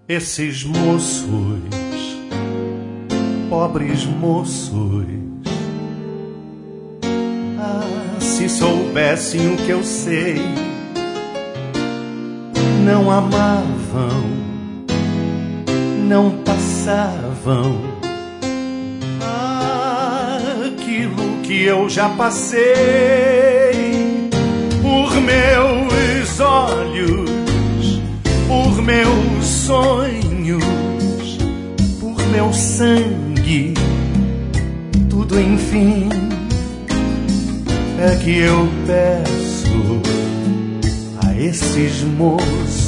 Esses moços, pobres moços, se soubessem o que eu sei, não amavam, não passavam aquilo que eu já passei. Por meus olhos, por meus sonhos, por meu sangue, tudo enfim é que eu peço a esses moços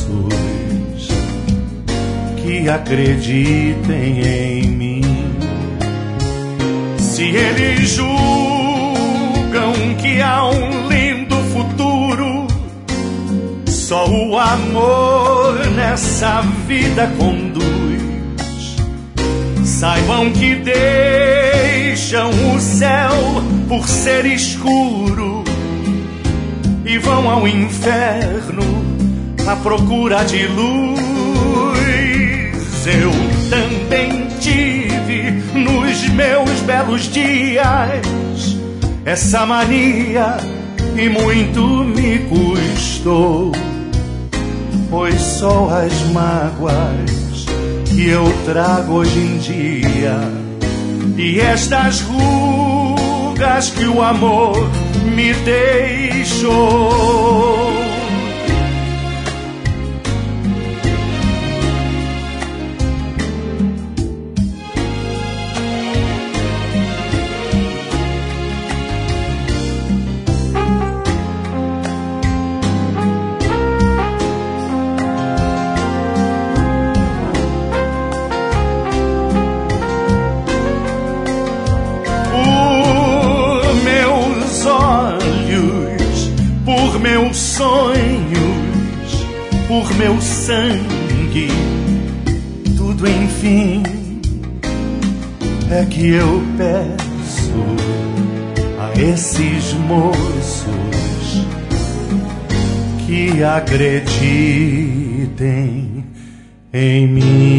que acreditem em mim. Se eles julgam que há um lindo futuro, só o amor nessa vida conduz. Saibam que deixam o céu por ser escuro e vão ao inferno à procura de luz. Eu também tive nos meus belos dias essa mania e muito me custou, pois só as mágoas que eu trago hoje em dia e estas rugas que o amor me deixou. Por meus sonhos, por meu sangue, tudo enfim é que eu peço a esses moços que acreditem em mim.